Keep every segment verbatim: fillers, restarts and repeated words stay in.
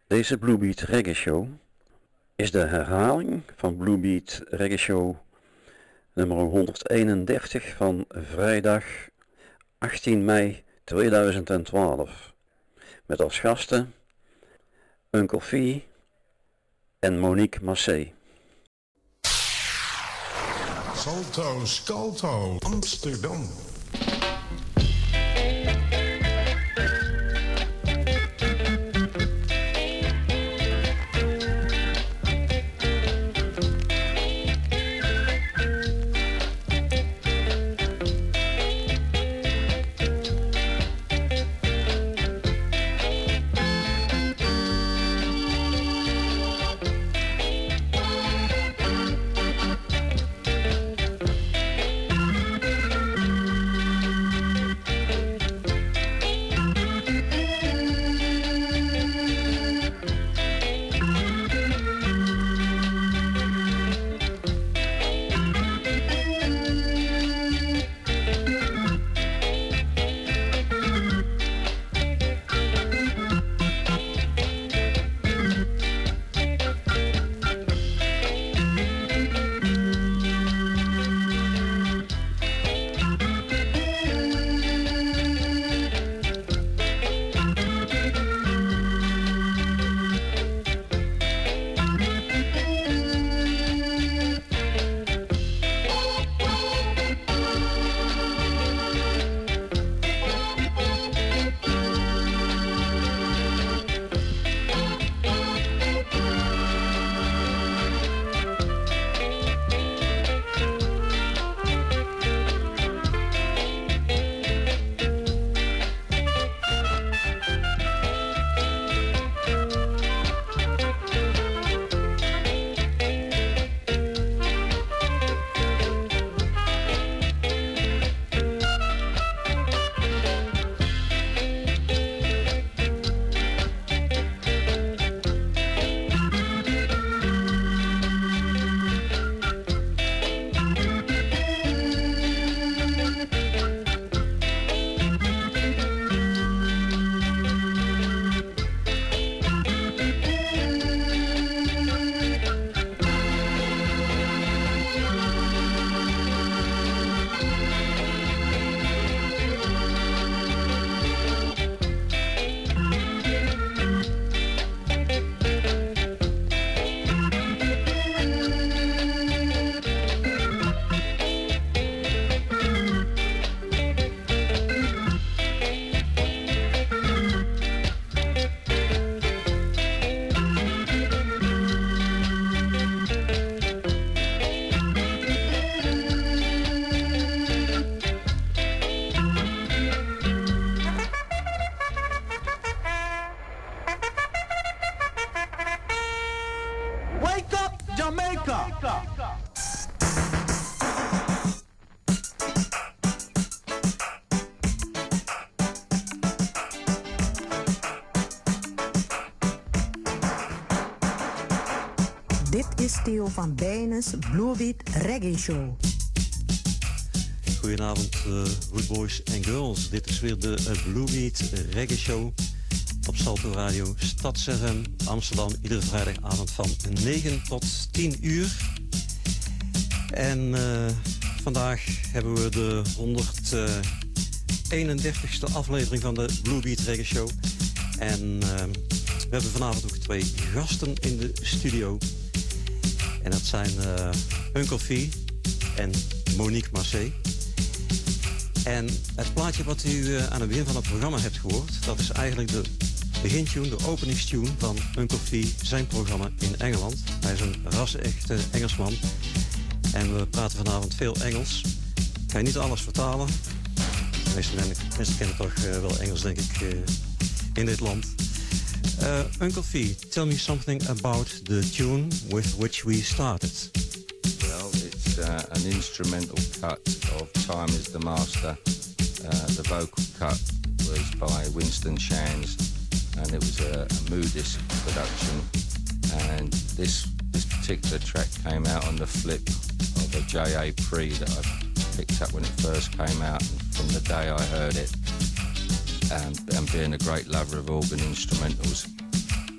Deze Bluebeat Reggae Show is de herhaling van Bluebeat Reggae Show nummer honderdeenendertig van vrijdag achttien mei tweeduizend twaalf. Met als gasten Uncle Fee en Monique Massé. Salto, Scalto, Amsterdam. Theo van Bijnens Bluebeat Reggae Show. Goedenavond, uh, good boys en girls. Dit is weer de uh, Bluebeat Reggae Show op Salto Radio Stad F M Amsterdam. Iedere vrijdagavond van negen tot tien uur. En uh, vandaag hebben we de honderdeenendertigste aflevering van de Bluebeat Reggae Show. En uh, we hebben vanavond ook twee gasten in de studio. En dat zijn uh, Uncle Fee en Monique Massé. En het plaatje wat u uh, aan het begin van het programma hebt gehoord, dat is eigenlijk de begintune, de openingstune van Uncle Fee, zijn programma in Engeland. Hij is een ras-echte Engelsman. En we praten vanavond veel Engels. Ik ga je niet alles vertalen. De meeste mensen kennen toch uh, wel Engels, denk ik, uh, in dit land. Uh, Uncle Fee, tell me something about the tune with which we started. Well, it's uh, an instrumental cut of Time is the Master. Uh, the vocal cut was by Winston Shands, and it was a, a Moodisc production. And this this particular track came out on the flip of a J A Pre that I picked up when it first came out. And from the day I heard it, and, and being a great lover of organ instrumentals, I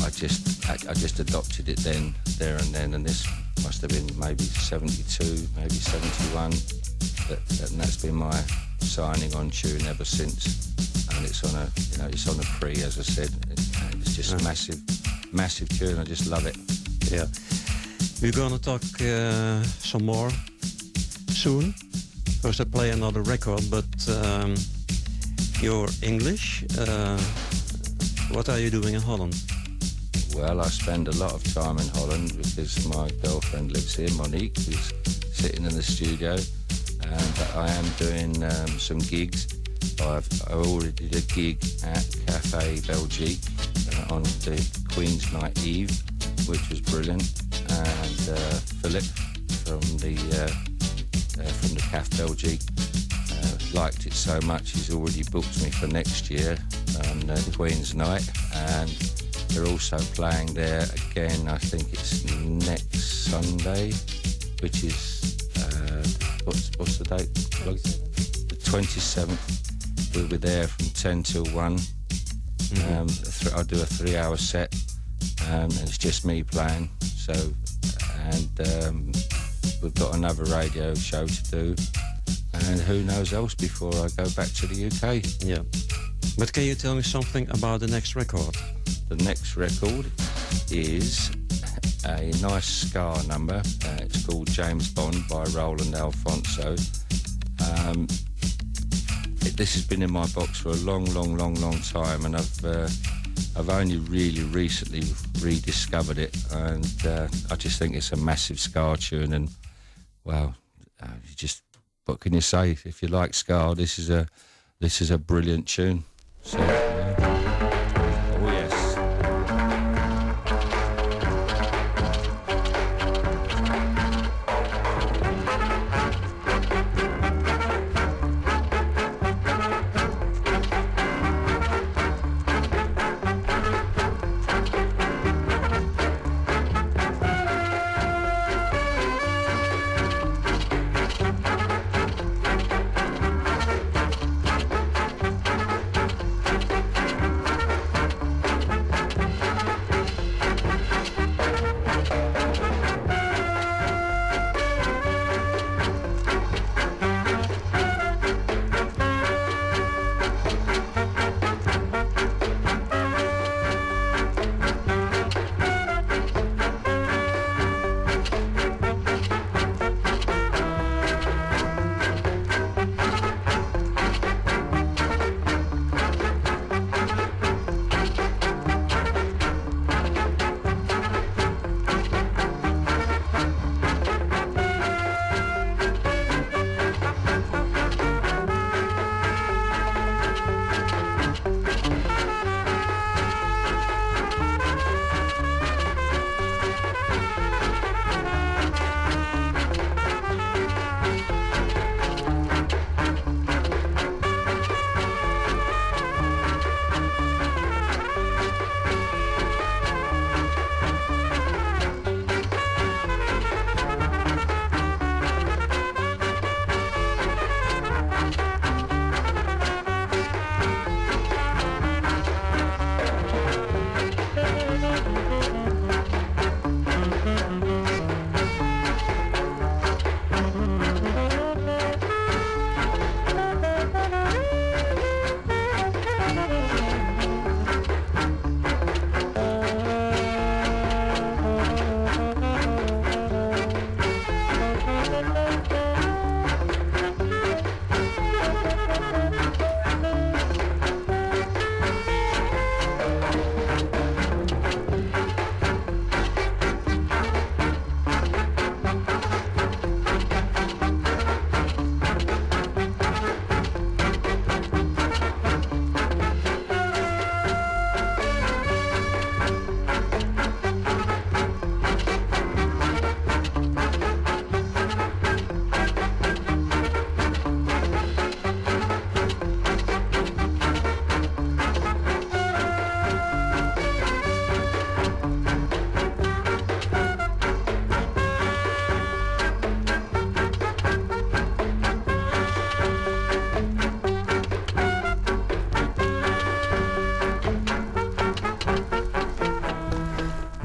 I just I, I just adopted it then, there and then, and this must have been maybe seventy-two, maybe seventy-one, that, and that's been my signing on tune ever since. And it's on a, you know, it's on a pre, as I said. It, it's just yeah. massive, massive tune. I just love it. Yeah, we're gonna talk uh, some more soon. First, I play another record, but um, you're English. Uh, what are you doing in Holland? Well, I spend a lot of time in Holland because my girlfriend lives here, Monique, who's sitting in the studio, and I am doing um, some gigs. I've I already did a gig at Café Belgique uh, on the Queen's Night Eve, which was brilliant, and uh, Philip from the uh, uh, from the Café Belgique uh, liked it so much he's already booked me for next year on uh, Queen's Night, and they're also playing there again. I think it's next Sunday, which is uh, what's what's the date? The twenty-seventh. We'll be there from ten till one. Mm-hmm. Um, th- I'll do a three-hour set, um, and it's just me playing. So, and um, we've got another radio show to do, and who knows else before I go back to the U K. Yeah. But can you tell me something about the next record? The next record is a nice ska number. Uh, it's called James Bond by Roland Alfonso. Um, it, this has been in my box for a long, long, long, long time, and I've uh, I've only really recently rediscovered it, and uh, I just think it's a massive ska tune. And well, uh, you just what can you say? If you like ska, this is a this is a brilliant tune. So, yeah. Oh yes.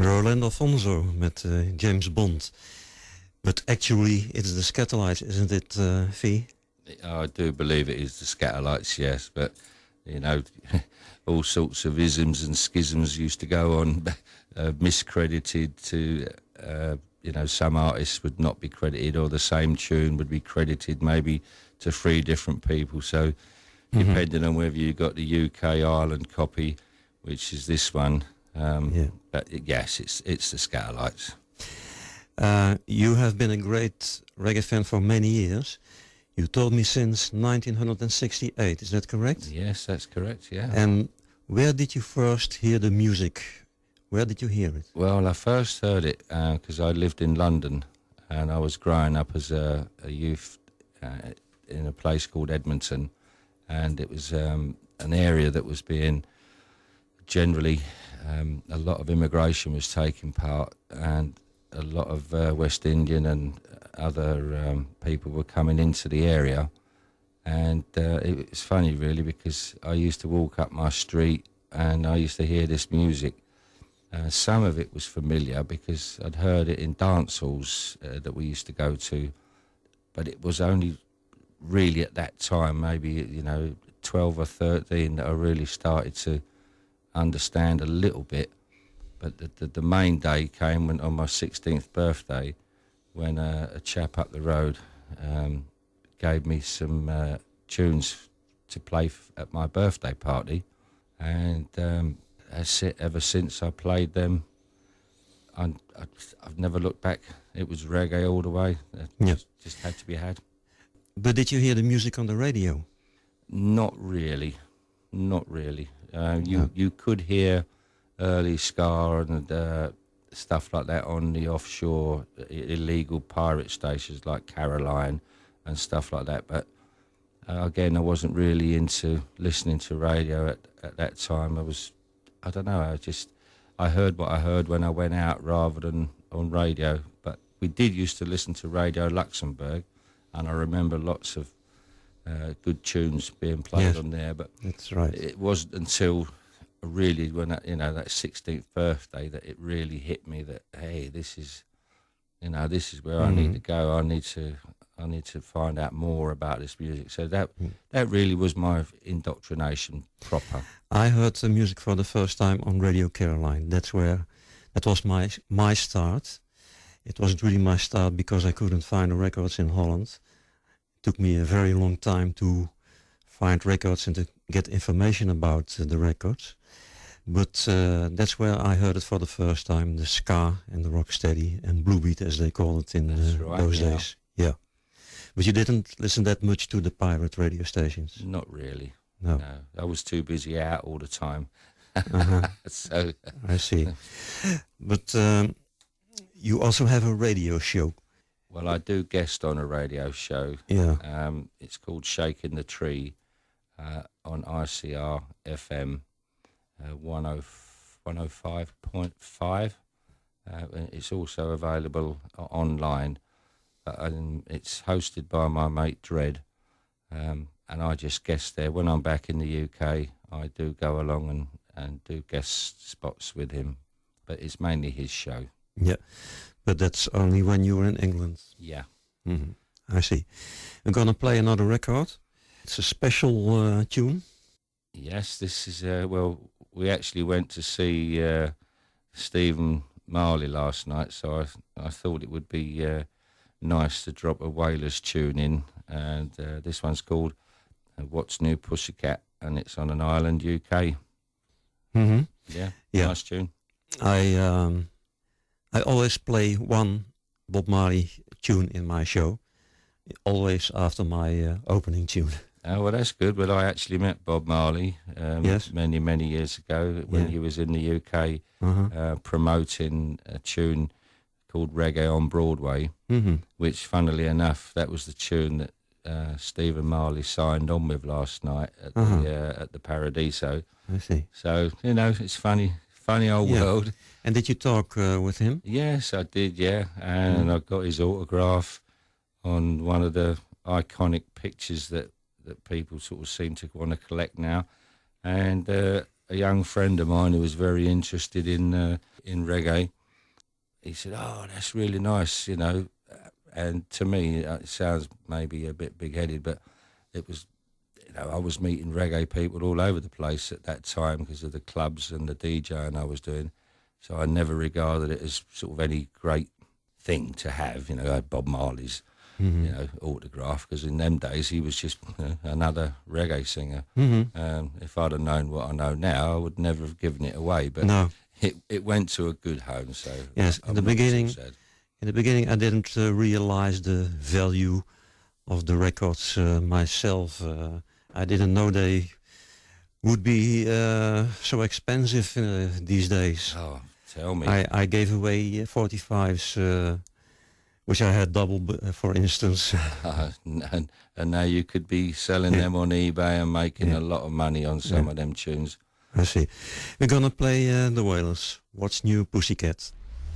Rolando Alfonso met uh, James Bond. But actually it's the Scatolites, isn't it, uh, Fee? I do believe it is the Scatolites, yes, but, you know, all sorts of isms and schisms used to go on, uh, miscredited to, uh, you know, some artists would not be credited, or the same tune would be credited maybe to three different people, so mm-hmm. depending on whether you got the U K Ireland copy, which is this one, um, yeah. but yes, it's, it's the Scatolites. Uh, you have been a great reggae fan for many years. You told me since nineteen sixty-eight, is that correct? Yes, that's correct, yeah. And where did you first hear the music? Where did you hear it? Well, I first heard it because uh, I lived in London and I was growing up as a, a youth uh, in a place called Edmonton, and it was um, an area that was being generally, um, a lot of immigration was taking part, and a lot of uh, West Indian and other um, people were coming into the area, and uh, it was funny really because I used to walk up my street and I used to hear this music. Uh, some of it was familiar because I'd heard it in dance halls uh, that we used to go to, but it was only really at that time, maybe, you know, twelve or thirteen, that I really started to understand a little bit. But the, the, the main day came when, on my sixteenth birthday, when uh, a chap up the road um, gave me some uh, tunes to play f- at my birthday party, and um, that's it. Ever since I played them, I, I, I've never looked back. It was reggae all the way. It yeah. just, just had to be had. But did you hear the music on the radio? Not really, not really. Uh, you no. you could hear early ska and uh, stuff like that on the offshore illegal pirate stations like Caroline and stuff like that. But uh, again, I wasn't really into listening to radio at, at that time. I was, I don't know, I just, I heard what I heard when I went out rather than on radio. But we did used to listen to Radio Luxembourg, and I remember lots of uh, good tunes being played yes, on there. But that's right. It wasn't until really when I, you know, that sixteenth birthday that it really hit me that, hey, this is, you know, this is where mm-hmm. I need to go. I need to I need to find out more about this music. So that mm. that really was my indoctrination proper. I heard the music for the first time on Radio Caroline. That's where that was my my start. It wasn't really my start because I couldn't find the records in Holland. It took me a very long time to find records and to get information about uh, the records. But uh, that's where I heard it for the first time, the ska and the rocksteady and bluebeat as they call it in uh, right, those yeah. days. Yeah. But you didn't listen that much to the pirate radio stations? Not really. No. no. I was too busy out all the time. Uh-huh. So I see. But um, you also have a radio show. Well, I do guest on a radio show. Yeah. Um, it's called Shaking the Tree uh, on I C R F M uh, one oh five point five. Uh, it's also available uh, online. Uh, and it's hosted by my mate Dread. Um, and I just guest there. When I'm back in the U K, I do go along and, and do guest spots with him. But it's mainly his show. Yeah. But that's only when you were in England. Yeah. Mm-hmm. I see. We're going to play another record. It's a special uh, tune. Yes, this is, uh, well, we actually went to see uh, Stephen Marley last night, so I, I thought it would be uh, nice to drop a Wailers tune in. And uh, this one's called uh, What's New Pussycat, and it's on an island, U K. Mm-hmm. Yeah, yeah, nice tune. I... Um I always play one Bob Marley tune in my show, always after my uh, opening tune. Oh, well, that's good. Well, I actually met Bob Marley um, yes. many, many years ago when yeah. he was in the U K uh-huh. uh, promoting a tune called Reggae on Broadway, mm-hmm. which, funnily enough, that was the tune that uh, Stephen Marley signed on with last night at, uh-huh. the, uh, at the Paradiso. I see. So, you know, it's funny. Funny old yeah. world. And did you talk uh, with him? Yes, I did, yeah. And mm. I got his autograph on one of the iconic pictures that, that people sort of seem to want to collect now. And uh, a young friend of mine who was very interested in uh, in reggae. He said, "Oh, that's really nice," you know. And to me, uh, it sounds maybe a bit big-headed, but it was, you know, I was meeting reggae people all over the place at that time because of the clubs and the DJing I was doing. So I never regarded it as sort of any great thing to have. You know, I had Bob Marley's, mm-hmm. you know, autograph, because in them days he was just, you know, another reggae singer. Mm-hmm. Um, if I'd have known what I know now, I would never have given it away. But no. it it went to a good home. So yes, I'm in the beginning, so in the beginning, I didn't uh, realize the value of the records uh, myself. Uh, I didn't know they would be uh, so expensive uh, these days. Oh, tell me! I, I gave away forty-fives. Uh, Which I had double, uh, for instance. uh, and, and now you could be selling yeah. them on eBay and making yeah. a lot of money on some yeah. of them tunes. I see. We're gonna play uh, the Wailers. What's New, Pussycat?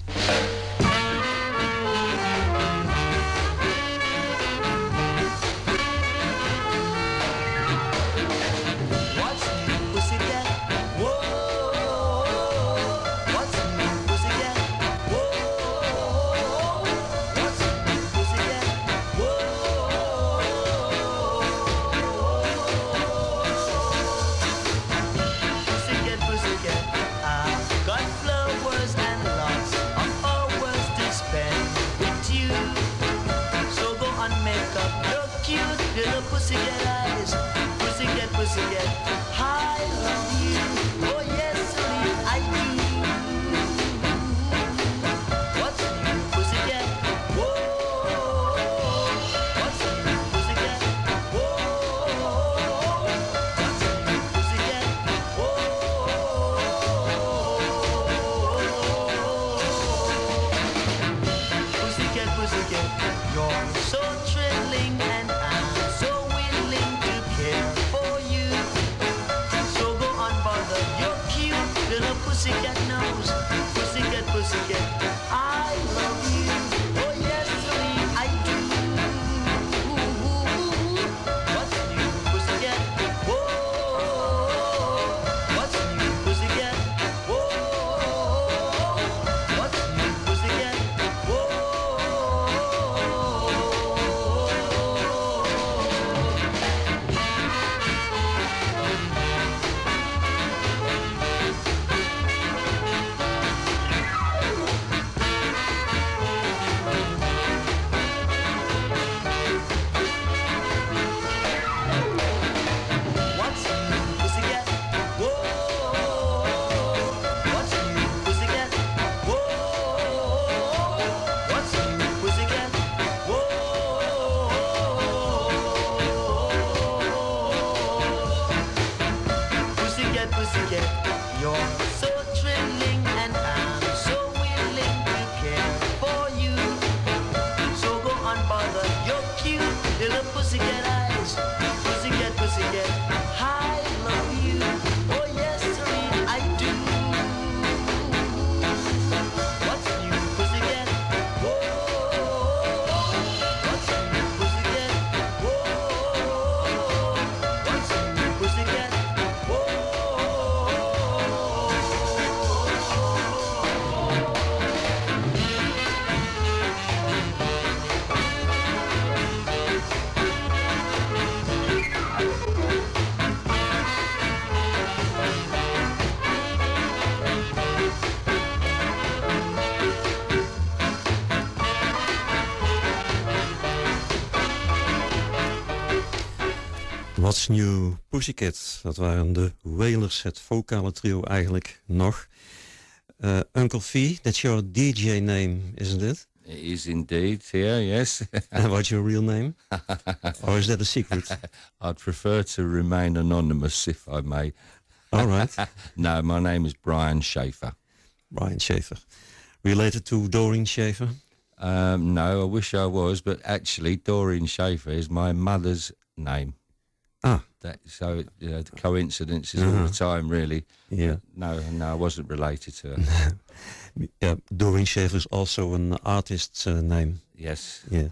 What's New, Pussycat. Dat waren de Wailers, het vocale trio eigenlijk nog. Uh, Uncle V, that's your D J name, isn't it? It is indeed, yeah, yes. And what's your real name? Or is that a secret? I'd prefer to remain anonymous, if I may. All right. No, my name is Brian Schaefer. Brian Schaefer. Related to Doreen Schaefer? Um, no, I wish I was, but actually Doreen Schaefer is my mother's name. Ah. That, so, you know, the coincidences uh-huh. all the time, really. Yeah. But no, no, I wasn't related to her. Yeah, Doreen Schaefer is also an artist's uh, name. Yes. Yeah.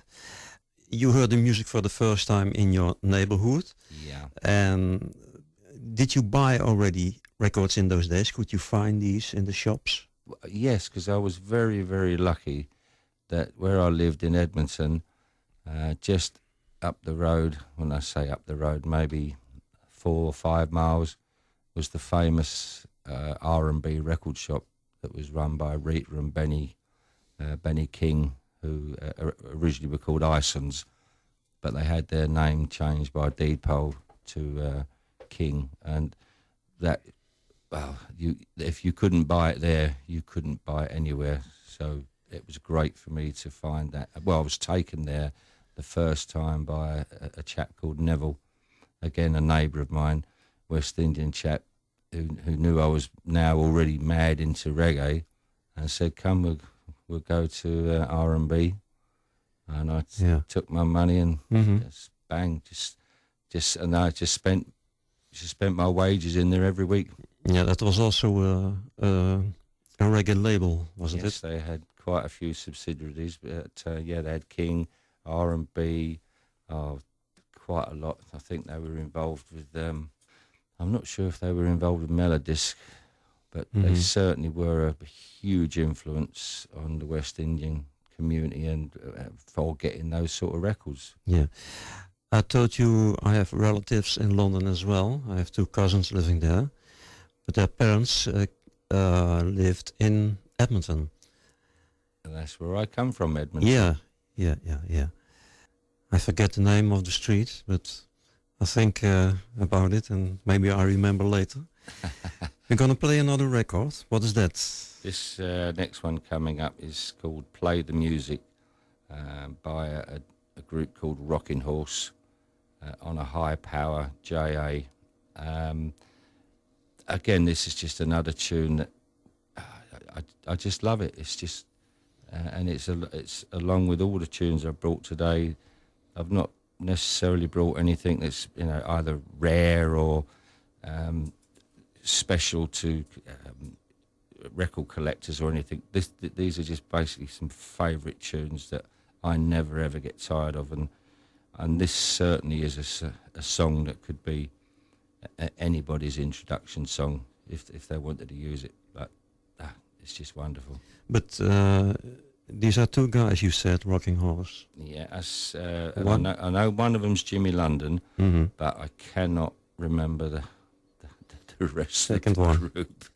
You heard the music for the first time in your neighborhood. Yeah. And did you buy already records in those days? Could you find these in the shops? Yes, because I was very, very lucky that where I lived in Edmonton, uh, just up the road, when I say up the road, maybe four or five miles, was the famous uh, R and B record shop that was run by Rita and Benny, uh, Benny King, who uh, originally were called Isons, but they had their name changed by deed poll to uh, King, and that, well, you if you couldn't buy it there, you couldn't buy it anywhere. So it was great for me to find that. Well, I was taken there the first time by a, a chap called Neville, again a neighbour of mine, West Indian chap, who who knew I was now already mad into reggae, and said, "Come, we'll, we'll go to uh, R and B." And I t- Yeah. took my money and Mm-hmm. just bang, just just and I just spent just spent my wages in there every week. Yeah, that was also uh, uh, a reggae label, wasn't Yes, it? they had quite a few subsidiaries, but uh, yeah, they had King, R and B, oh, quite a lot. I think they were involved with. Um, I'm not sure if they were involved with Melodisc, but they Mhm. certainly were a huge influence on the West Indian community and uh, for getting those sort of records. Yeah. I told you I have relatives in London as well. I have two cousins living there, but their parents uh, uh, lived in Edmonton. And that's where I come from, Edmonton. Yeah, yeah, yeah, yeah. I forget the name of the street, but I think uh, about it, and maybe I remember later. We're gonna play another record. What is that? This uh, next one coming up is called Play the Music uh, by a, a group called Rocking Horse uh, on a high power J A. Um, again, this is just another tune that uh, I, I just love it. It's just, uh, and it's, a, it's along with all the tunes I've brought today, I've not necessarily brought anything that's, you know, either rare or um, special to um, record collectors or anything. This, th- these are just basically some favourite tunes that I never ever get tired of, and and this certainly is a, s- a song that could be a- anybody's introduction song if if they wanted to use it. But ah, it's just wonderful. But uh, these are two guys you said, Rocking Horse. Yeah, as uh, and I One- know, I know one of them's Jimmy London, Mm-hmm. but I cannot remember the the, the rest Second of the one. group.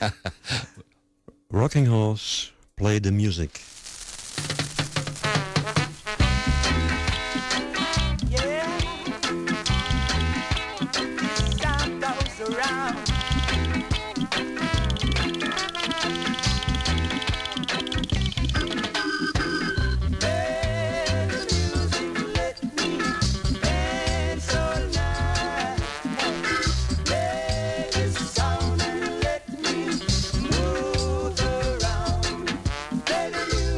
Rocking Horse, play the music. Time goes around. Let the music let me dance all night. Let the sound and let me move around. Let the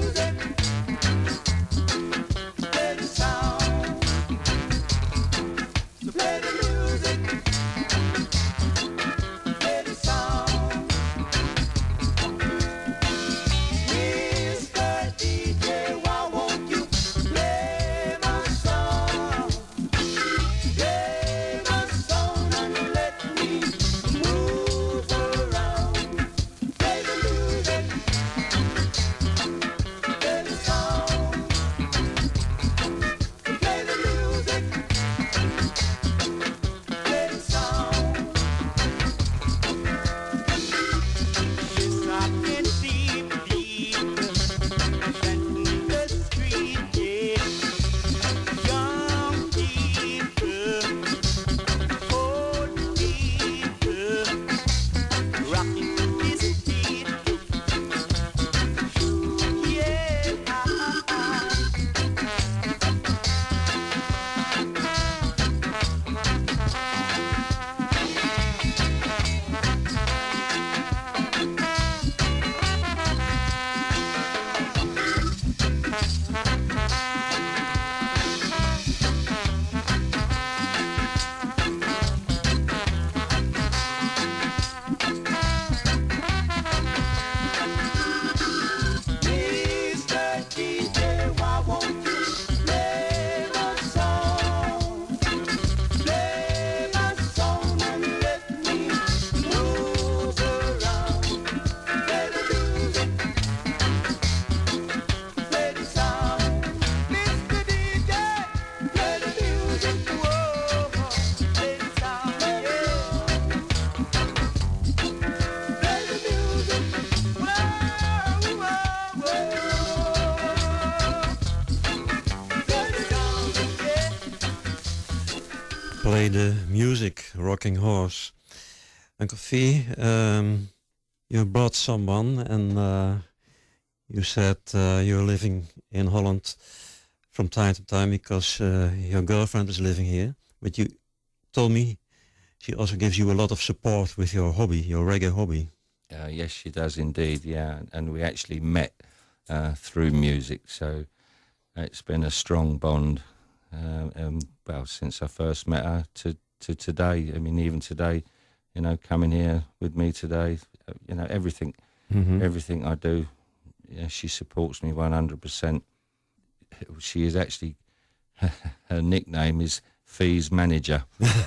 play the music, Rocking Horse. Uncle Fee, um, you brought someone and uh, you said uh, you're living in Holland from time to time because uh, your girlfriend is living here. But you told me she also gives you a lot of support with your hobby, your reggae hobby. Uh, yes, she does indeed, yeah. And we actually met uh, through music, so it's been a strong bond, uh, um, well, since I first met her to, to today. I mean, even today, you know, coming here with me today, you know, everything, Mm-hmm. everything I do, you know, she supports me one hundred percent. She is actually, her nickname is Fee's Manager,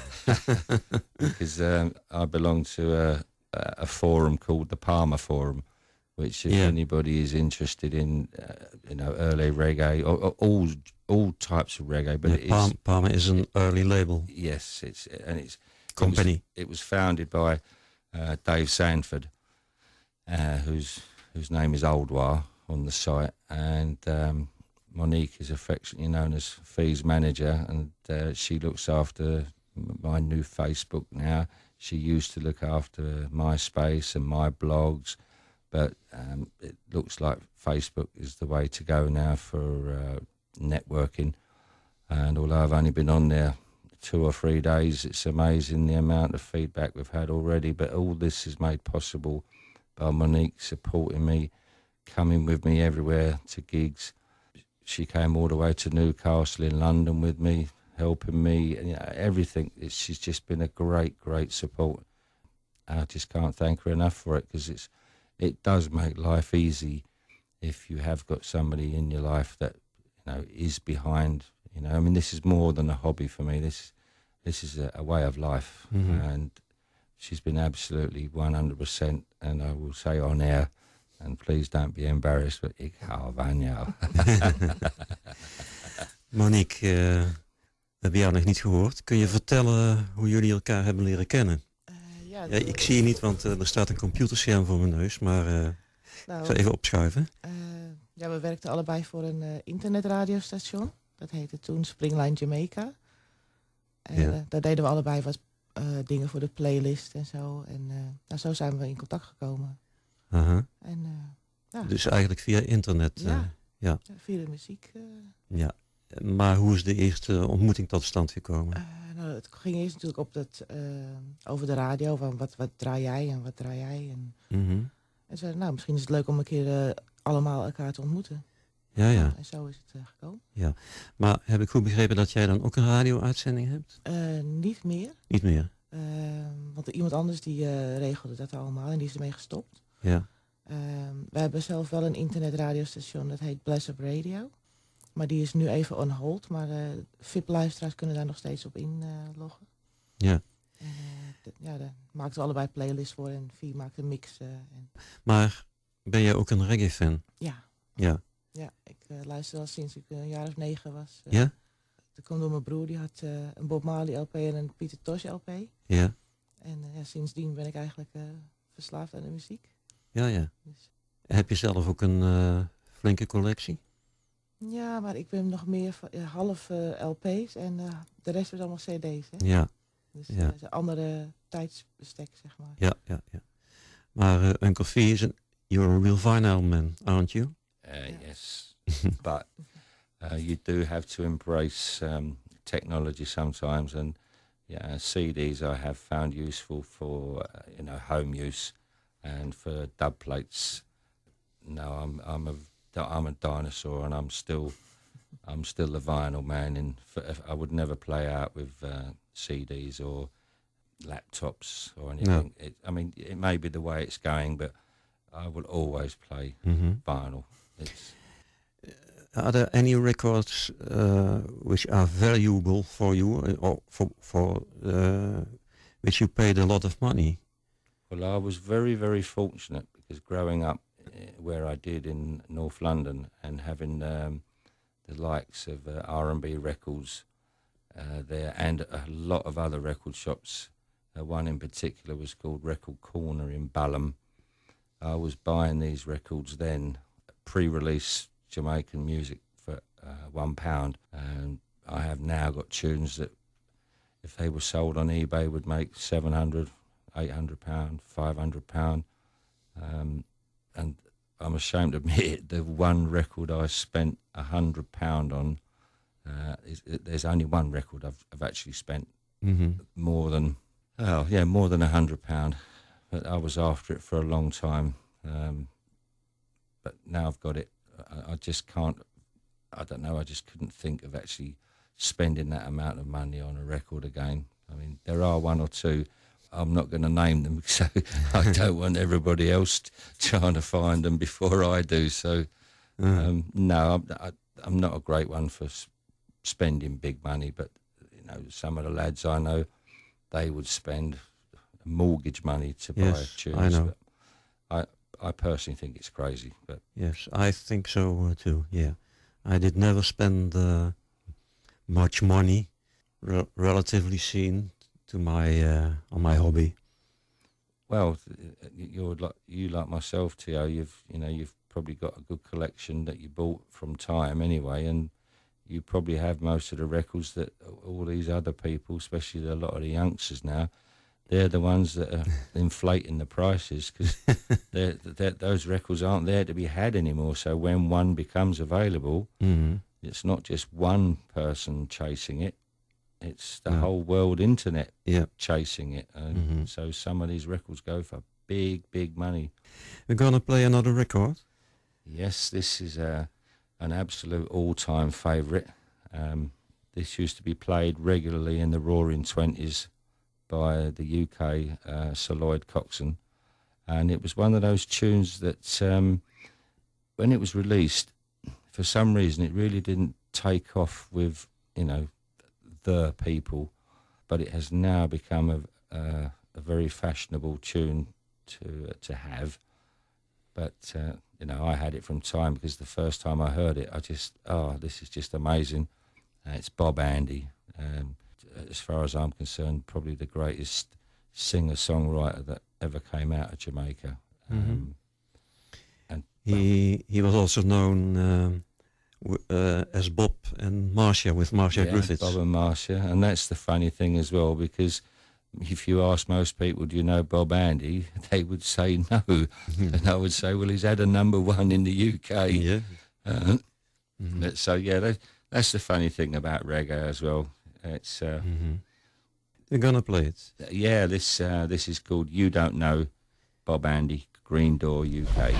because um, I belong to a, a forum called the Palmer Forum, which if Yeah. anybody is interested in, uh, you know, early reggae, or, or all all types of reggae, but Yeah, it is, Palm, Palmer is an early label. yes, it's and it's Company. It was, it was founded by uh, Dave Sanford, uh, whose whose name is Oldwar on the site, and um, Monique is affectionately known as Fee's Manager, and uh, she looks after my new Facebook now. She used to look after MySpace and my blogs, but um, it looks like Facebook is the way to go now for uh, networking. And although I've only been on there two or three days, it's amazing the amount of feedback we've had already. But all this is made possible by Monique supporting me, coming with me everywhere to gigs. She came all the way to Newcastle in London with me, helping me, and, you know, everything. It's, she's just been a great, great support. I just can't thank her enough for it, because it's it does make life easy if you have got somebody in your life that, you know, is behind. You know, I mean, this is more than a hobby for me. This this is a, a way of life, Mhm. and she's been absolutely one hundred percent. And I will say on air, and please don't be embarrassed, but ik hou van jou. Monique, uh, we hebben jou nog niet gehoord. Kun je vertellen hoe jullie elkaar hebben leren kennen? Uh, ja, Ja, ik zie je niet, want uh, er staat een computerscherm voor mijn neus. Maar uh, nou, ik zal even opschuiven. uh, ja, we werkten allebei voor een uh, internetradiostation. Dat heette toen Springline Jamaica. En Ja. uh, daar deden we allebei wat uh, dingen voor de playlist en zo. En uh, nou, zo zijn we in contact gekomen. Aha. En uh, ja, Dus eigenlijk via internet. uh, Ja. ja. via de muziek. Uh, ja. Maar hoe is de eerste ontmoeting tot stand gekomen? uh, nou, het ging eerst natuurlijk op dat, uh, over de radio. Van wat, wat draai jij en wat draai jij. En, Mhm. en zeiden, nou, misschien is het leuk om een keer uh, allemaal elkaar te ontmoeten. Ja, ja. En zo is het uh, gekomen. Maar heb ik goed begrepen dat jij dan ook een radio-uitzending hebt? Uh, niet meer. Niet meer? Uh, want iemand anders die uh, regelde dat allemaal en die is ermee gestopt. Ja. Uh, we hebben zelf wel een internetradiostation, dat heet Bless Up Radio. Maar die is nu even on hold. Maar uh, V I P-luisteraars kunnen daar nog steeds op inloggen. Ja. En uh, d- ja, daar maakten we allebei playlists voor en V maakt een mix. Uh, en, Maar ben jij ook een reggae-fan? ja, Ja. ja, ik uh, luister al sinds ik een jaar of negen was. Uh, Ja? Dat kwam door mijn broer, die had uh, een Bob Marley L P en een Pieter Tosh L P. Ja. En uh, ja, sindsdien ben ik eigenlijk uh, verslaafd aan de muziek. Ja, ja. Dus, Heb je zelf ook een uh, flinke collectie? ja, maar ik ben nog meer van, uh, half uh, L P's en uh, de rest is allemaal C D's. Hè? Ja. Dus ja. uh, het is een andere tijdsbestek, zeg maar. Ja, ja, ja. Maar uh, Uncle Fee is een... You're a real vinyl man, aren't you? Uh, yes, but uh, you do have to embrace um, technology sometimes, and yeah, C Ds I have found useful for uh, you know, home use, and for dub plates. No, I'm I'm a I'm a dinosaur, and I'm still I'm still the vinyl man. And I would never play out with uh, C Ds or laptops or anything. No. It, I mean, it may be the way it's going, but I will always play Mm-hmm. vinyl. It's, Are there any records uh, which are valuable for you, uh, or for for uh, which you paid a lot of money? well, I was very, very fortunate, because growing up uh, where I did in North London, and having um, the likes of uh, R and B records uh, there, and a lot of other record shops. Uh, one in particular was called Record Corner in Balham. I was buying these records then, pre-release Jamaican music for uh, one pound, and I have now got tunes that if they were sold on eBay, would make seven hundred, eight hundred pound, five hundred pound. Um, and I'm ashamed to admit it, the one record I spent a hundred pound on, uh, is, it, there's only one record I've, I've actually spent Mm-hmm. more than, oh yeah, more than a hundred pound. But I was after it for a long time. Um, but now I've got it. I, I just can't, I don't know, I just couldn't think of actually spending that amount of money on a record again. I mean, there are one or two. I'm not going to name them, so I don't want everybody else trying to find them before I do. So, um, no, I'm, I, I'm not a great one for s- spending big money, but, you know, some of the lads I know, they would spend mortgage money to buy Yes, tunes. I know. But I, I personally think it's crazy. But Yes, I think so uh, too. Yeah, I did never spend uh, much money, re- relatively seen, to my uh, on my hobby. Well, you're like you like myself, Theo. You've you know you've probably got a good collection that you bought from time anyway, and you probably have most of the records that all these other people, especially a lot of the youngsters now, they're the ones that are inflating the prices because they're, they're, those records aren't there to be had anymore. So when one becomes available, Mm-hmm. it's not just one person chasing it. It's the No. whole world internet Yeah, chasing it. And Mhm. so some of these records go for big, big money. we're gonna play another record. Yes, this is a, an absolute all-time favourite. Um, this used to be played regularly in the Roaring Twenties by the U K uh, Sir Lloyd Coxon. And it was one of those tunes that um, when it was released, for some reason it really didn't take off with, you know, the people, but it has now become a, uh, a very fashionable tune to uh, to have. But uh, you know, I had it from time because the first time I heard it, I just, oh, this is just amazing. Uh, it's Bob Andy. Um, as far as I'm concerned, probably the greatest singer-songwriter that ever came out of Jamaica. Um, and He he was also known um, w- uh, as Bob and Marcia with Marcia yeah, Griffiths. Bob and Marcia, and that's the funny thing as well, because if you ask most people, do you know Bob Andy, they would say no, and I would say, well, he's had a number one in the U K. Yeah. Uh, but so yeah, that, that's the funny thing about reggae as well. It's uh, Mm-hmm. We're gonna play it. yeah, this uh, this is called "You Don't Know," Bob Andy, Green Door, U K.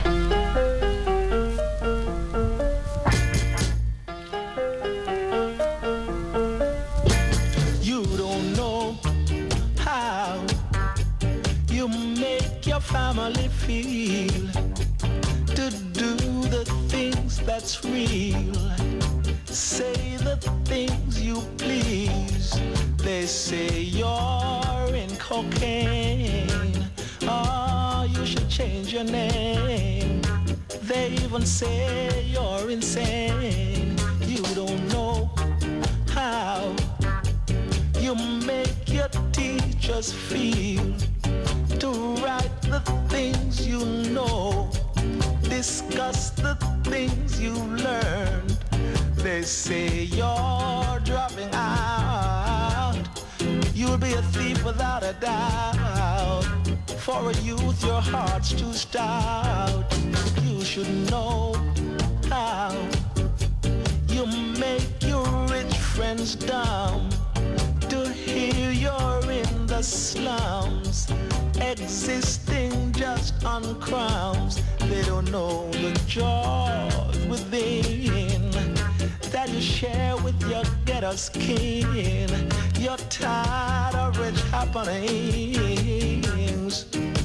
You don't know how you make your family feel to do the things that's real. Say the things you please. They say you're in cocaine. Oh, you should change your name. They even say you're insane. You don't know how you make your teachers feel to write the things you know, discuss the things you learned. They say you're dropping out. You'll be a thief without a doubt. For a youth, your heart's too stout. You should know how you make your rich friends dumb to hear you're in the slums, existing just on crumbs. They don't know the joy within that you share with your ghetto skin. You're tired of rich happenings.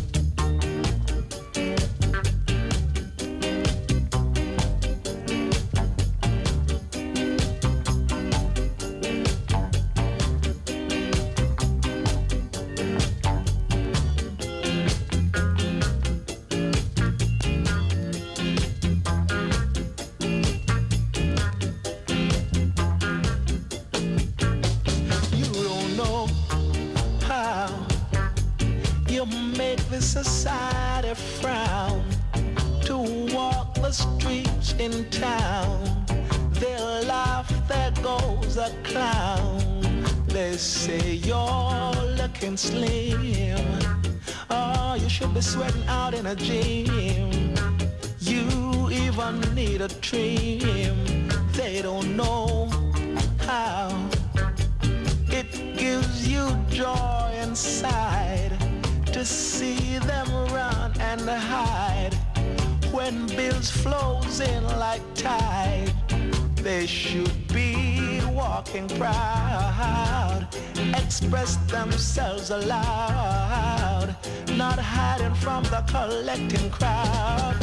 Society frown to walk the streets in town. They'll laugh, there goes a clown. They say you're looking slim. Oh, you should be sweating out in a gym. You even need a trim. They don't know how. It gives you joy inside to see them run and hide. When bills flows in like tide, they should be walking proud, express themselves aloud, not hiding from the collecting crowd.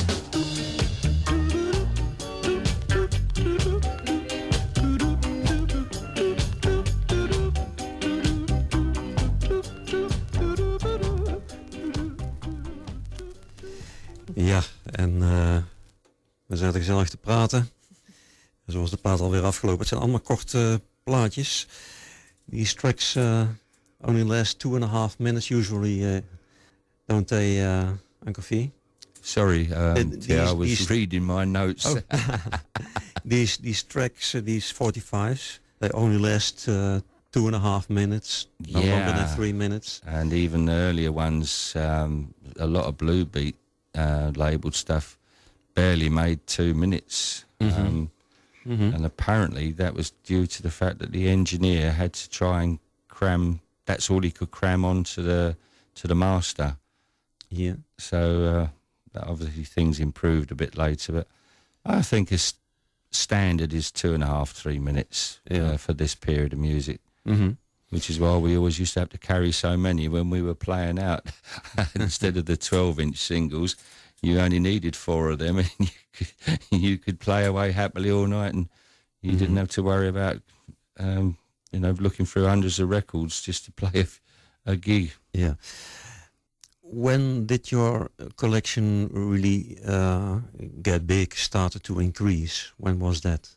Ja, en uh, we zaten gezellig te praten. Zoals de plaat alweer afgelopen. Het zijn allemaal korte uh, plaatjes. These tracks uh, only last two and a half minutes usually, uh, don't they, uh, Uncle V? Sorry, um, uh, these, yeah, I was these, reading my notes. Oh. these these tracks, uh, these forty-fives, they only last uh, two and a half minutes, no yeah. longer than three minutes. And even earlier ones, um, a lot of Blue Beat uh, labelled stuff barely made two minutes. Mm-hmm. Um, Mm-hmm. And apparently that was due to the fact that the engineer had to try and cram, that's all he could cram onto the to the master. Yeah. So uh, obviously things improved a bit later, but I think a st- standard is two and a half, three minutes yeah. uh, for this period of music. Mm-hmm. Which is why we always used to have to carry so many when we were playing out. Instead of the twelve-inch singles, you only needed four of them, and you could, you could play away happily all night, and you mm-hmm. didn't have to worry about, um, you know, looking through hundreds of records just to play a, a gig. Yeah. When did your collection really uh, get big, started to increase? When was that?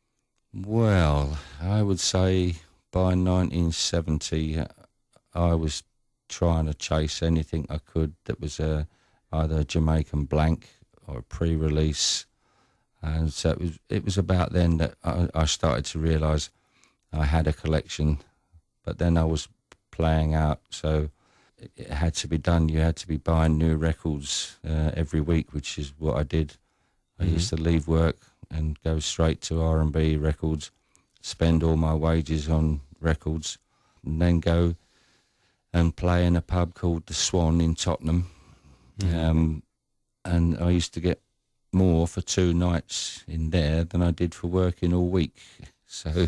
Well, I would say by nineteen seventy, uh, I was trying to chase anything I could that was a either a Jamaican blank or a pre-release, and so it was. It was about then that I, I started to realise I had a collection, but then I was playing out, so it, it had to be done. You had to be buying new records uh, every week, which is what I did. I mm-hmm. used to leave work and go straight to R and B records, spend all my wages on records, and then go and play in a pub called the Swan in Tottenham. Mm-hmm. Um, and I used to get more for two nights in there than I did for working all week. So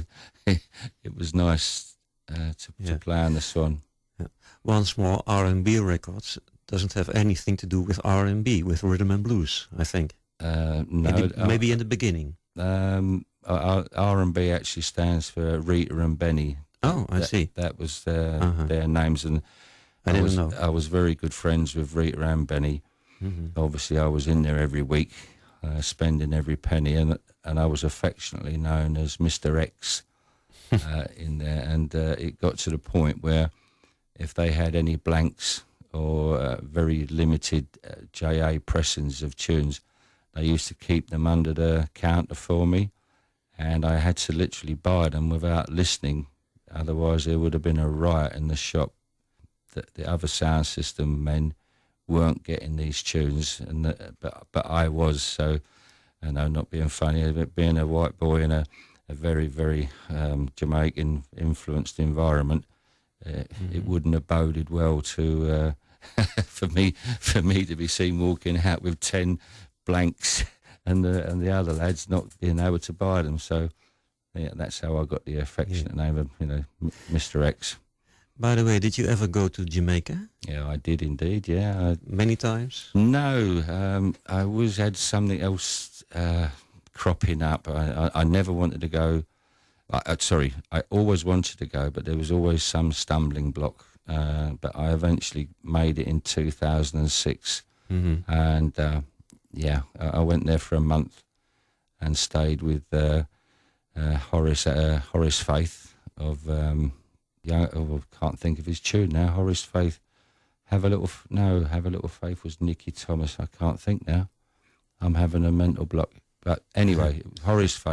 it was nice uh, to, yeah. to play on the Swan. Yeah. Once more, R and B records doesn't have anything to do with R and B, with rhythm and blues, I think. Uh, no, in the, uh, maybe in the beginning. Um, R and B actually stands for Rita and Benny. Oh, I that, see. That was their, uh-huh. their names, and I, I didn't was know. I was very good friends with Rita and Benny. Mm-hmm. Obviously, I was in there every week, uh, spending every penny, and and I was affectionately known as Mister X uh, in there. And uh, it got to the point where if they had any blanks or uh, very limited uh, J A pressings of tunes, they used to keep them under the counter for me, and I had to literally buy them without listening. Otherwise, there would have been a riot in the shop. The, the other sound system men weren't getting these tunes, and the, but but I was. So, and I'm not being funny, but being a white boy in a, a very very um, Jamaican influenced environment, uh, mm-hmm. it wouldn't have boded well to uh, for me for me to be seen walking out with ten blanks and the and the other lads not being able to buy them. So yeah, that's how I got the affectionate yeah. name of, you know, Mister X. By the way, did you ever go to Jamaica? Yeah, I did indeed, yeah. I, Many times? No, um, I always had something else uh, cropping up. I, I, I never wanted to go, I, I, sorry, I always wanted to go, but there was always some stumbling block. Uh, but I eventually made it in two thousand six. Mm-hmm. And uh, yeah, I, I went there for a month and stayed with uh, uh, Horace, uh, Horace Faith of... Um, Yeah, oh, I can't think of his tune now. Horace Faith, have a little. No, have a little faith was Nicky Thomas. I can't think now. I'm having a mental block. But anyway, Horace Faith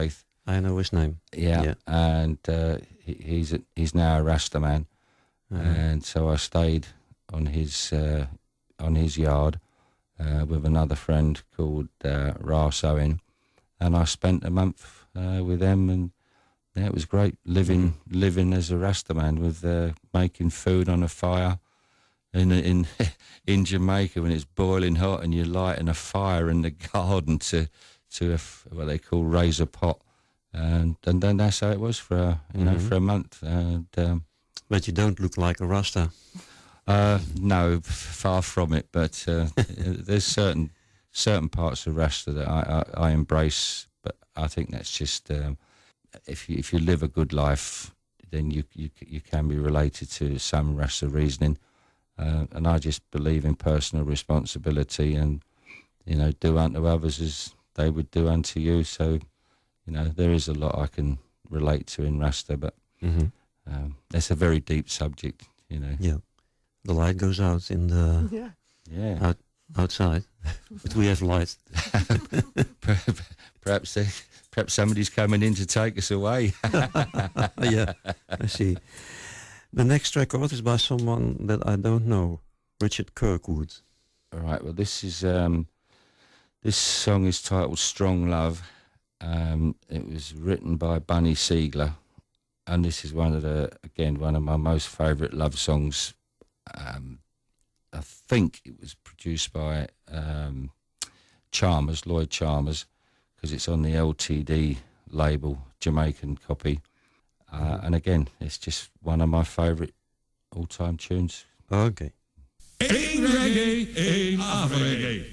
I know his name. Yeah, Yeah. and uh, he, he's a, he's now a Rasta man, Uh-huh. and so I stayed on his uh, on his yard uh, with another friend called uh, Ras Owen, and I spent a month uh, with them, and yeah, it was great living living as a Rasta man with uh, making food on a fire. In in in Jamaica, when it's boiling hot and you're lighting a fire in the garden to to a f what they call razor pot, and and then that's how it was for a, you know Mhm. for a month. And um, But you don't look like a Rasta. uh, no, f- far from it. But uh, there's certain certain parts of Rasta that I, I, I embrace. But I think that's just um, if you if you live a good life, then you you you can be related to some Rasta reasoning. Uh, and I just believe in personal responsibility and, you know, do unto others as they would do unto you. So, you know, there is a lot I can relate to in Rasta, but Mm-hmm. um, that's a very deep subject, you know. Yeah. The light goes out in the Yeah. Yeah. out, outside, but we have light. perhaps they, perhaps somebody's coming in to take us away. Yeah, I see. The next record is by someone that I don't know, Richard Kirkwood. All right. Well, this is um, this song is titled "Strong Love." Um, it was written by Bunny Siegler, and this is one of the again one of my most favourite love songs. Um, I think it was produced by um, Chalmers, Lloyd Chalmers, because it's on the L T D label, Jamaican copy. Uh, and again, it's just one of my favourite all-time tunes. Okay. Eén reggae, één Afro-reggae.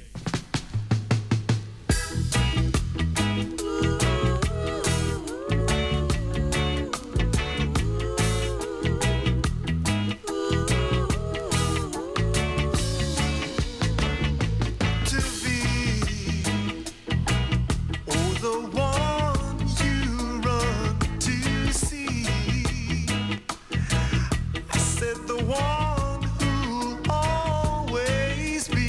To be, oh, the one you run to see. I said the one who'll always be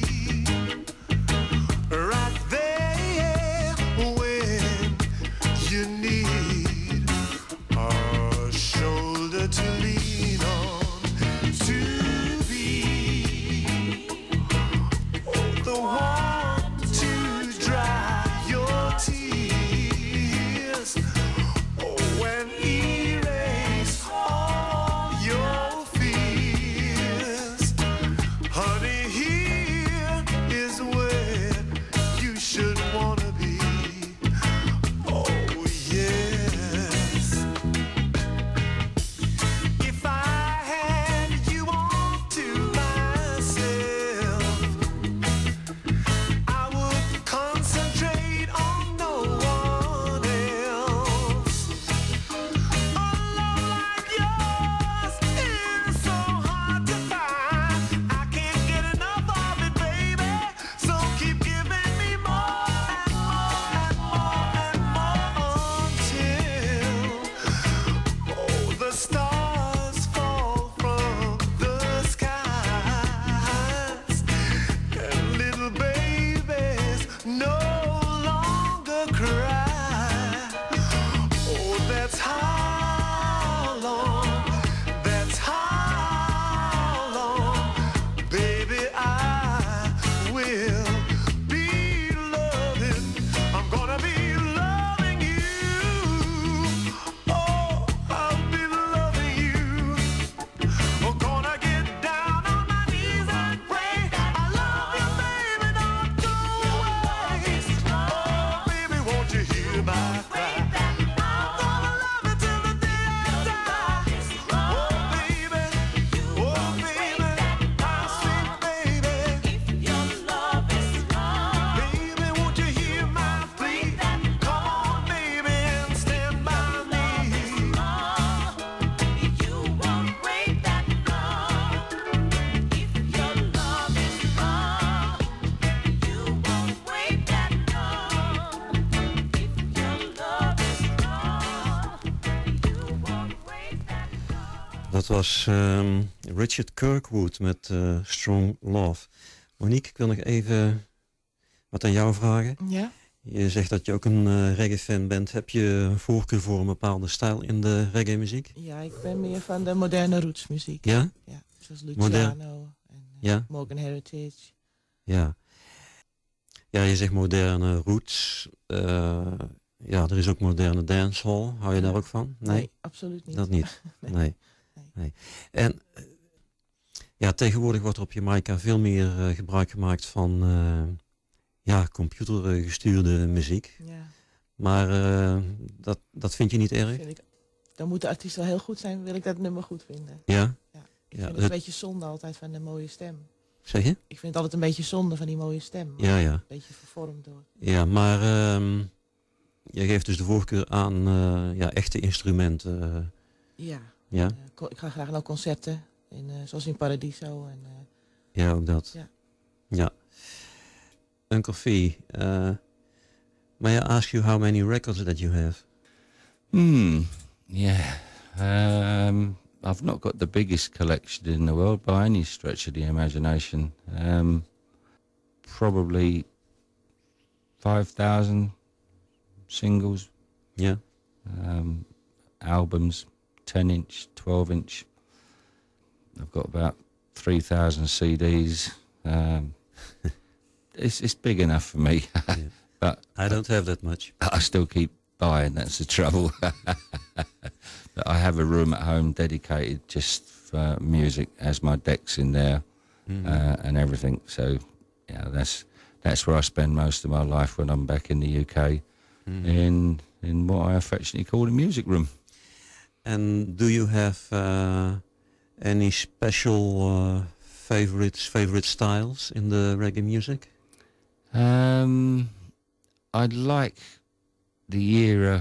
right there when you need a shoulder to lean on. To be the one to dry your tears, oh, and erase all your fears. Honey, here is where you should wanna be. Oh, yes. If I had you all to myself, I would concentrate on no one else. A love like yours is so hard to find. I can't get enough of it, baby. So keep giving me more and more and more and more until, oh, the stars fall from the skies and little babies no longer cry. Oh, that's how long, that's how long, baby, I will be loving. I'm gonna be loving you. Oh, I'll be loving you. I'm gonna get down on my knees and pray. I love you, baby, don't go away. Oh, baby, won't you hear my cry? I'm gonna love you till the day I die. Oh, baby, oh, baby, my sweet baby. If your love is wrong, baby, won't you hear my plea? Come on, baby, and stand by me. You won't break that law. If your love is wrong, you won't break that law. If your love is wrong, you won't break that law. Dat was ehm, Richard Kirkwood met eh, Strong Love. Monique, ik wil nog even wat aan jou vragen. Ja? Je zegt dat je ook een uh, reggae-fan bent. Heb je een voorkeur voor een bepaalde stijl in de reggae-muziek? Ja, ik ben meer van de moderne rootsmuziek. Ja? Ja, zoals Luciano Modern. en uh, Ja? Morgan Heritage. Ja. Ja, je zegt moderne roots. Uh, ja, er is ook moderne dancehall. Hou je daar ook van? Nee, nee absoluut niet. Dat niet? nee. Nee. nee. nee. En uh, ja, tegenwoordig wordt er op Jamaica veel meer uh, gebruik gemaakt van uh, ja, computergestuurde muziek. Ja. Maar uh, dat, dat vind je niet erg? Vind ik, dan moet de artiest wel heel goed zijn, wil ik dat nummer goed vinden. Ja? Ja. Ik ja, vind het een beetje zonde altijd van de mooie stem. Zeg je? Ik vind het altijd een beetje zonde van die mooie stem. Ja, ja. Een beetje vervormd door. Ja, maar uh, je geeft dus de voorkeur aan uh, ja, echte instrumenten. Uh, ja. ja? Uh, ik ga graag naar concerten, in, uh, zoals in Paradiso. En, uh, ja, ook dat. Ja. ja. Uncle Fee, uh, may I ask you how many records that you have? Hmm, yeah. Um, I've not got the biggest collection in the world by any stretch of the imagination. Um, probably five thousand singles. Yeah. Um, albums, ten inch, twelve inch. I've got about three thousand C Ds. Um, it's, it's big enough for me. Yeah. But I don't have that much. I still keep buying, that's the trouble. But I have a room at home dedicated just for music, as my decks in there, mm-hmm. uh, and everything. So, yeah, that's that's where I spend most of my life when I'm back in the U K, mm-hmm. in in what I affectionately call the music room. And do you have uh, any special uh, favorites, favorite styles in the reggae music? Um, I'd like the era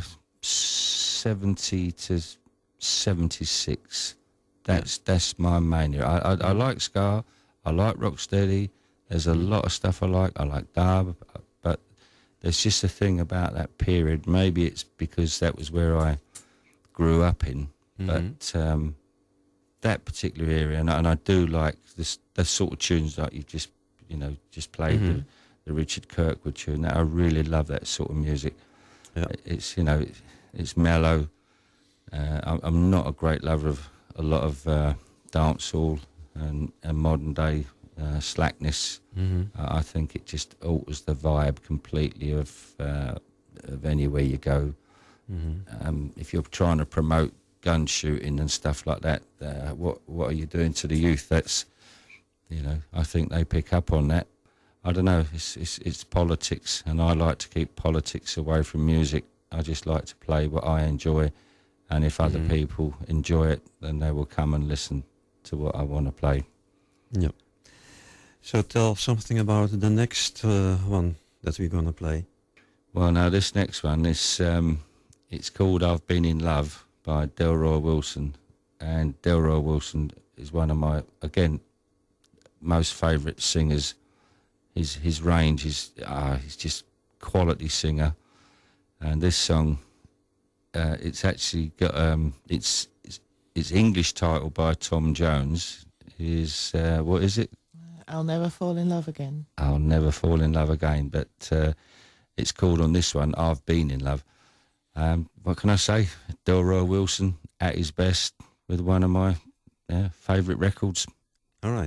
seventy to seventy-six. That's yeah. that's my main era. I, I, I like ska. I like rocksteady. There's a lot of stuff I like. I like dub, but there's just a thing about that period. Maybe it's because that was where I grew up in, mm-hmm. but um, that particular area, and, and I do like this, the sort of tunes like you just, you know, just played mm-hmm. the, the Richard Kirkwood tune. I really love that sort of music. Yeah. It's, you know, it's, it's mellow. Uh, I'm, I'm not a great lover of a lot of uh, dancehall and, and modern day uh, slackness. Mm-hmm. Uh, I think it just alters the vibe completely of uh, of anywhere you go. Mm-hmm. Um, if you're trying to promote gun shooting and stuff like that, uh, what what are you doing to the youth? That's, you know, I think they pick up on that. I don't know. It's it's it's politics, and I like to keep politics away from music. I just like to play what I enjoy, and if other mm-hmm. people enjoy it, then they will come and listen to what I want to play. Yeah. So tell something about the next uh, one that we're gonna play. Well, now this next one is um, it's called "I've Been in Love" by Delroy Wilson, and Delroy Wilson is one of my, again, most favourite singers. His his range is ah, he's just quality singer, and this song, uh, it's actually got um, it's, it's it's English title by Tom Jones. Is uh, what is it? I'll Never Fall in Love Again. I'll Never Fall in Love Again, but uh, it's called on this one, I've Been in Love. Um, what can I say? Delroy Wilson at his best with one of my uh, favourite records. All right.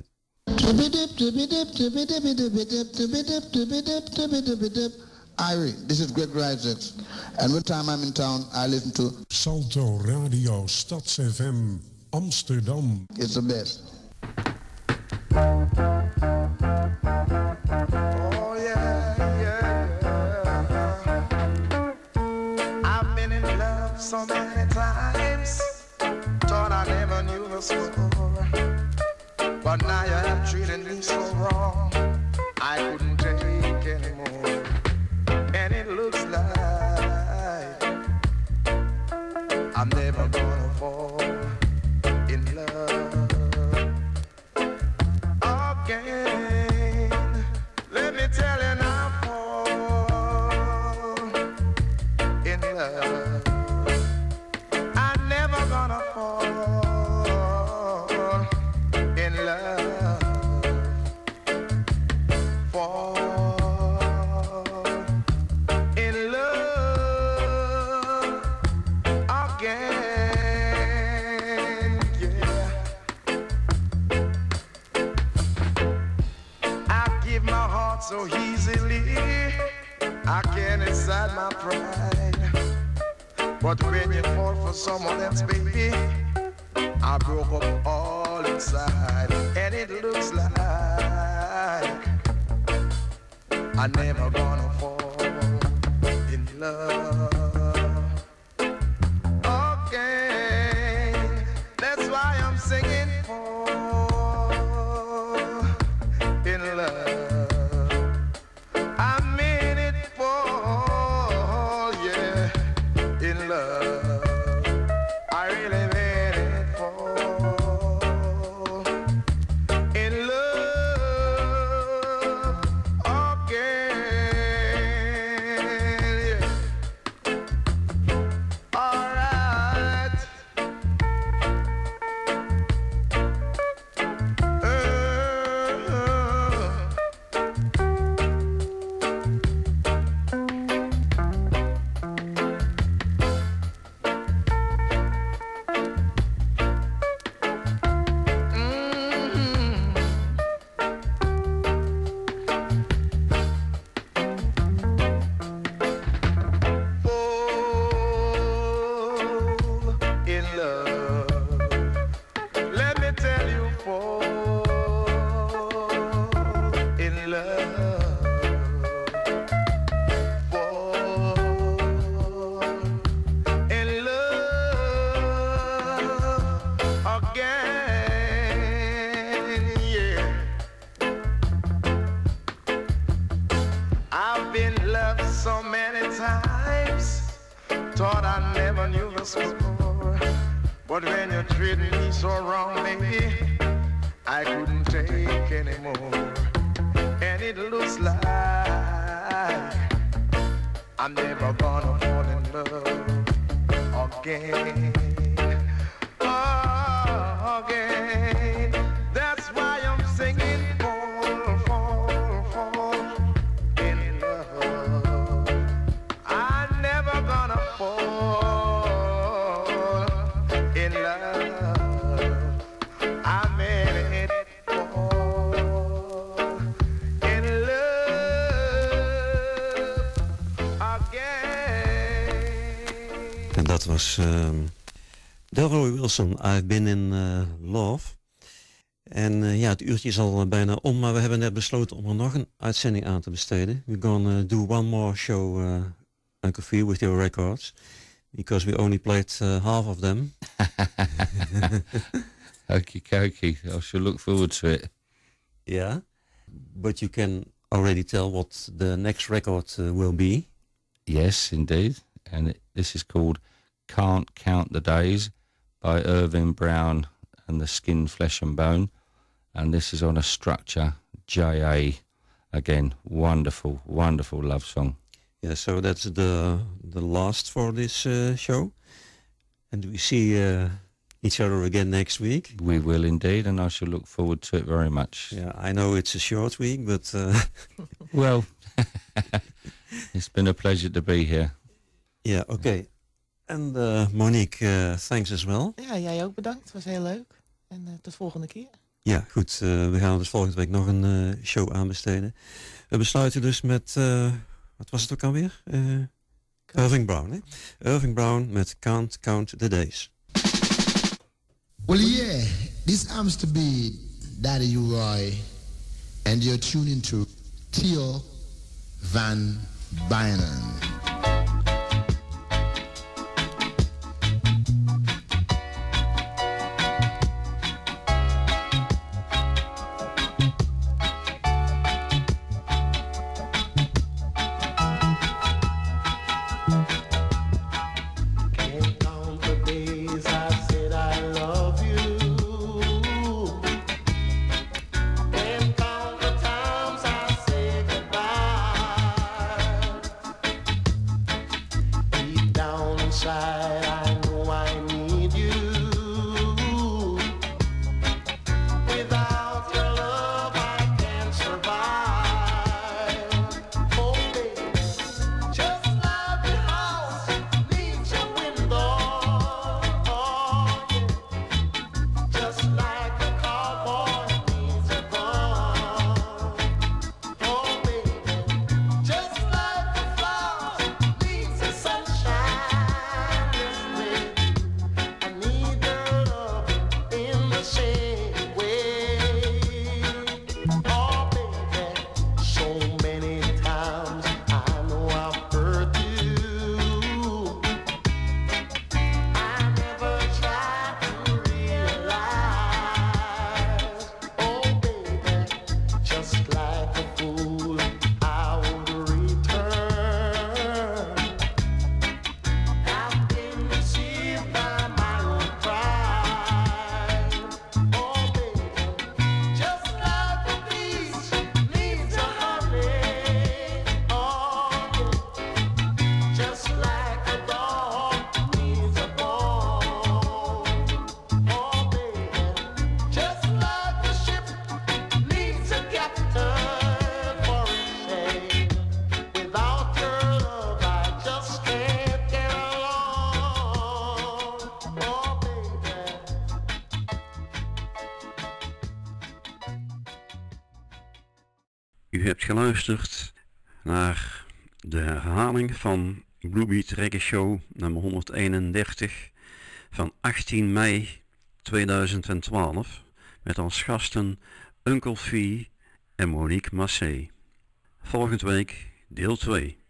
Irie, this is Greg Isaacs, and when time I'm in town, I listen to Salto Radio Stads F M Amsterdam. It's the best. Oh yeah, yeah, yeah. I've been in love so many times, thought I never knew the score, but now you have treated me so wrong, I couldn't take anymore, and it looks like I'm never gonna fall in love again. Let me tell you now, fall in love. I'm never gonna fall in love. Fall so easily. I can't decide my pride. But when you fall for someone else, baby, I broke up all inside. And it looks like I'm never gonna fall in love again. That's why I'm singing for in love. I'm in it for, yeah, in love. I really mean it for in love again, yeah. All right. Uh, fall in love. Let me tell you, fall in love. Fall in love again, yeah. I've been loved so many times, thought I never knew the score. But when you treated me so wrong, baby, I couldn't take anymore. And it looks like I'm never gonna fall in love again. Again. That's why I'm singing fall, fall, fall in love. I'm never gonna fall in love. I'm in it for in love again. En dat was um, Delroy Wilson, I've Been in uh, Love. En uh, ja, het uurtje is al uh, bijna om, maar we hebben net besloten om er nog een uitzending aan te besteden. We're gonna do one more show, uh, Uncle Phil, with your records. Because we only played uh, half of them. Okie dokie, I shall look forward to it. Yeah, but you can already tell what the next record uh, will be. Yes, indeed. And it, this is called Can't Count the Days by Irving Brown and the Skin, Flesh and Bone. And this is on a Structure J A. Again, wonderful, wonderful love song. Yeah, so that's the the last for this uh, show. And we see uh, each other again next week. We will indeed, and I shall look forward to it very much. Yeah, I know it's a short week, but... Uh, well, it's been a pleasure to be here. Yeah, oké. Okay. En uh, Monique, uh, thanks as well. Ja, jij ook bedankt. Het was heel leuk. En uh, tot volgende keer. Ja, goed. Uh, we gaan dus volgende week nog een uh, show aanbesteden. We besluiten dus met... Uh, wat was het ook alweer? Uh, Irving Brown, hè? Irving Brown met Can't Count the Days. Well, yeah, this happens to be Daddy U-Roy, and you're tuning to Theo Van Bynen. hebt geluisterd naar de herhaling van Bluebeat Reggae Show nummer honderdeenendertig van achttien mei tweeduizend twaalf met als gasten Uncle Fee en Monique Massé. Volgende week deel twee.